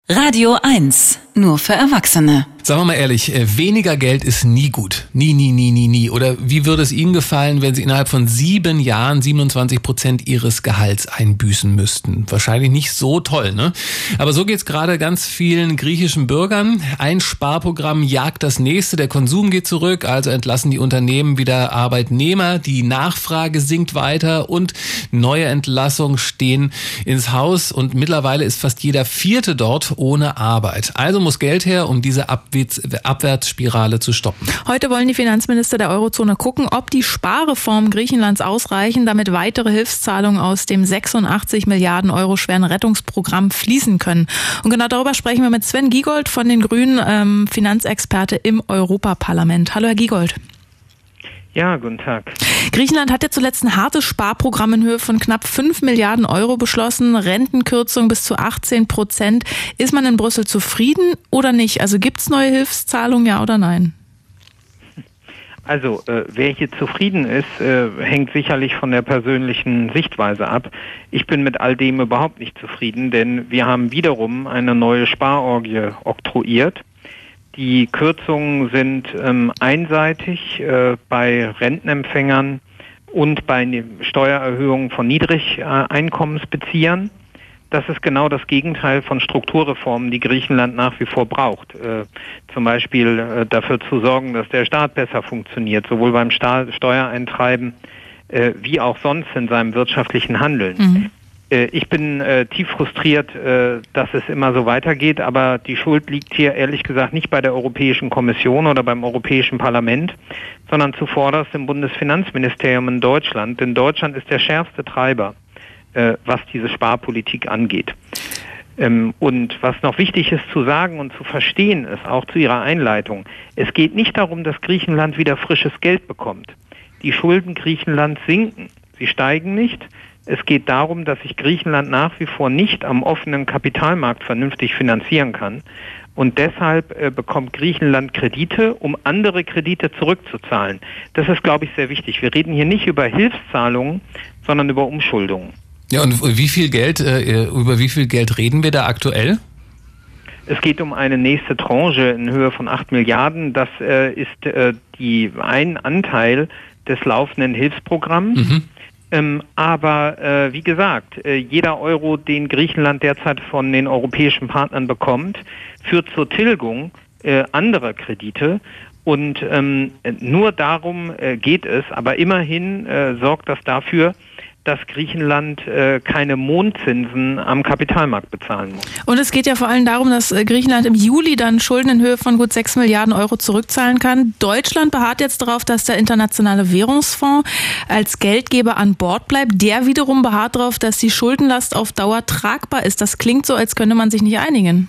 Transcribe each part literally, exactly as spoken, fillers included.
Radio eins, nur für Erwachsene. Sagen wir mal ehrlich, weniger Geld ist nie gut. Nie, nie, nie, nie, nie. Oder wie würde es Ihnen gefallen, wenn Sie innerhalb von sieben Jahren siebenundzwanzig Prozent Ihres Gehalts einbüßen müssten? Wahrscheinlich nicht so toll, ne? Aber so geht's gerade ganz vielen griechischen Bürgern. Ein Sparprogramm jagt das nächste. Der Konsum geht zurück, also entlassen die Unternehmen wieder Arbeitnehmer. Die Nachfrage sinkt weiter und neue Entlassungen stehen ins Haus. Und mittlerweile ist fast jeder Vierte dort ohne Arbeit. Also muss Geld her, um diese Ab- Abwärtsspirale zu stoppen. Heute wollen die Finanzminister der Eurozone gucken, ob die Sparreformen Griechenlands ausreichen, damit weitere Hilfszahlungen aus dem sechsundachtzig Milliarden Euro schweren Rettungsprogramm fließen können. Und genau darüber sprechen wir mit Sven Giegold von den Grünen, ähm, Finanzexperte im Europaparlament. Hallo, Herr Giegold. Ja, guten Tag. Griechenland hat ja zuletzt ein hartes Sparprogramm in Höhe von knapp fünf Milliarden Euro beschlossen, Rentenkürzung bis zu achtzehn Prozent. Ist man in Brüssel zufrieden oder nicht? Also gibt es neue Hilfszahlungen, ja oder nein? Also, äh, wer hier zufrieden ist, äh, hängt sicherlich von der persönlichen Sichtweise ab. Ich bin mit all dem überhaupt nicht zufrieden, denn wir haben wiederum eine neue Sparorgie oktroyiert. Die Kürzungen sind ähm, einseitig äh, bei Rentenempfängern und bei Steuererhöhungen von Niedrigeinkommensbeziehern. Das ist genau das Gegenteil von Strukturreformen, die Griechenland nach wie vor braucht. Äh, zum Beispiel äh, dafür zu sorgen, dass der Staat besser funktioniert, sowohl beim Sta- Steuereintreiben äh, wie auch sonst in seinem wirtschaftlichen Handeln. Mhm. Ich bin äh, tief frustriert, äh, dass es immer so weitergeht, aber die Schuld liegt hier ehrlich gesagt nicht bei der Europäischen Kommission oder beim Europäischen Parlament, sondern zuvorderst im Bundesfinanzministerium in Deutschland. Denn Deutschland ist der schärfste Treiber, äh, was diese Sparpolitik angeht. Ähm, und was noch wichtig ist zu sagen und zu verstehen ist, auch zu Ihrer Einleitung, es geht nicht darum, dass Griechenland wieder frisches Geld bekommt. Die Schulden Griechenlands sinken, sie steigen nicht. Es geht darum, dass sich Griechenland nach wie vor nicht am offenen Kapitalmarkt vernünftig finanzieren kann. Und deshalb äh, bekommt Griechenland Kredite, um andere Kredite zurückzuzahlen. Das ist, glaube ich, sehr wichtig. Wir reden hier nicht über Hilfszahlungen, sondern über Umschuldungen. Ja, und wie viel Geld, äh, über wie viel Geld reden wir da aktuell? Es geht um eine nächste Tranche in Höhe von acht Milliarden. Das äh, ist äh, die ein Anteil des laufenden Hilfsprogramms. Mhm. Ähm, aber äh, wie gesagt, äh, jeder Euro, den Griechenland derzeit von den europäischen Partnern bekommt, führt zur Tilgung äh, anderer Kredite. Und ähm, nur darum äh, geht es. Aber immerhin äh, sorgt das dafür, dass Griechenland äh, keine Mondzinsen am Kapitalmarkt bezahlen muss. Und es geht ja vor allem darum, dass Griechenland im Juli dann Schulden in Höhe von gut sechs Milliarden Euro zurückzahlen kann. Deutschland beharrt jetzt darauf, dass der Internationale Währungsfonds als Geldgeber an Bord bleibt. Der wiederum beharrt darauf, dass die Schuldenlast auf Dauer tragbar ist. Das klingt so, als könnte man sich nicht einigen.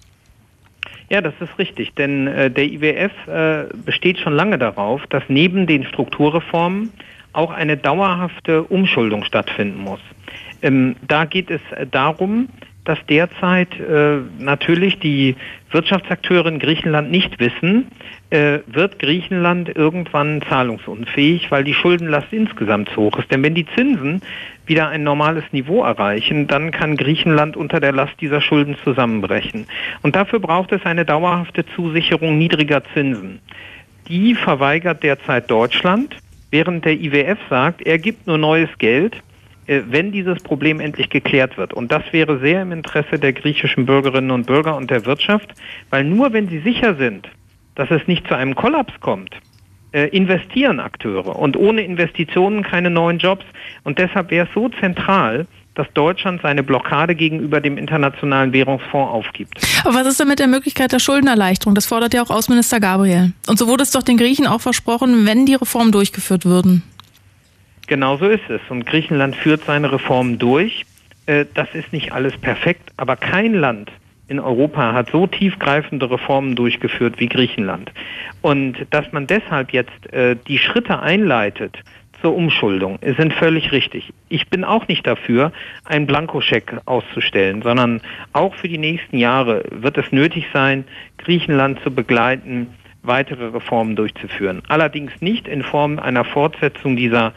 Ja, das ist richtig, denn äh, der I W F äh, besteht schon lange darauf, dass neben den Strukturreformen auch eine dauerhafte Umschuldung stattfinden muss. Ähm, da geht es darum, dass derzeit äh, natürlich die Wirtschaftsakteure in Griechenland nicht wissen, äh, wird Griechenland irgendwann zahlungsunfähig, weil die Schuldenlast insgesamt zu hoch ist. Denn wenn die Zinsen wieder ein normales Niveau erreichen, dann kann Griechenland unter der Last dieser Schulden zusammenbrechen. Und dafür braucht es eine dauerhafte Zusicherung niedriger Zinsen. Die verweigert derzeit Deutschland, während der I W F sagt, er gibt nur neues Geld, wenn dieses Problem endlich geklärt wird. Und das wäre sehr im Interesse der griechischen Bürgerinnen und Bürger und der Wirtschaft, weil nur wenn sie sicher sind, dass es nicht zu einem Kollaps kommt, investieren Akteure. Und ohne Investitionen keine neuen Jobs. Und deshalb wäre es so zentral, dass Deutschland seine Blockade gegenüber dem Internationalen Währungsfonds aufgibt. Aber was ist denn mit der Möglichkeit der Schuldenerleichterung? Das fordert ja auch Außenminister Gabriel. Und so wurde es doch den Griechen auch versprochen, wenn die Reformen durchgeführt würden. Genau so ist es. Und Griechenland führt seine Reformen durch. Das ist nicht alles perfekt, aber kein Land in Europa hat so tiefgreifende Reformen durchgeführt wie Griechenland. Und dass man deshalb jetzt die Schritte einleitet zur Umschuldung sind völlig richtig. Ich bin auch nicht dafür, einen Blankoscheck auszustellen, sondern auch für die nächsten Jahre wird es nötig sein, Griechenland zu begleiten, weitere Reformen durchzuführen. Allerdings nicht in Form einer Fortsetzung dieser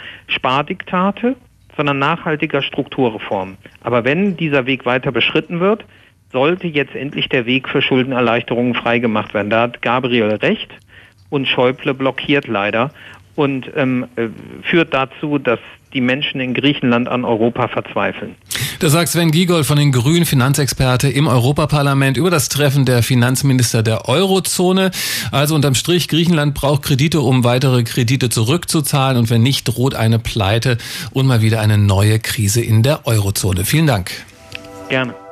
Spardiktate, sondern nachhaltiger Strukturreformen. Aber wenn dieser Weg weiter beschritten wird, sollte jetzt endlich der Weg für Schuldenerleichterungen freigemacht werden. Da hat Gabriel recht und Schäuble blockiert leider und ähm, führt dazu, dass die Menschen in Griechenland an Europa verzweifeln. Das sagt Sven Giegold von den Grünen, Finanzexperte im Europaparlament über das Treffen der Finanzminister der Eurozone. Also unterm Strich, Griechenland braucht Kredite, um weitere Kredite zurückzuzahlen. Und wenn nicht, droht eine Pleite und mal wieder eine neue Krise in der Eurozone. Vielen Dank. Gerne.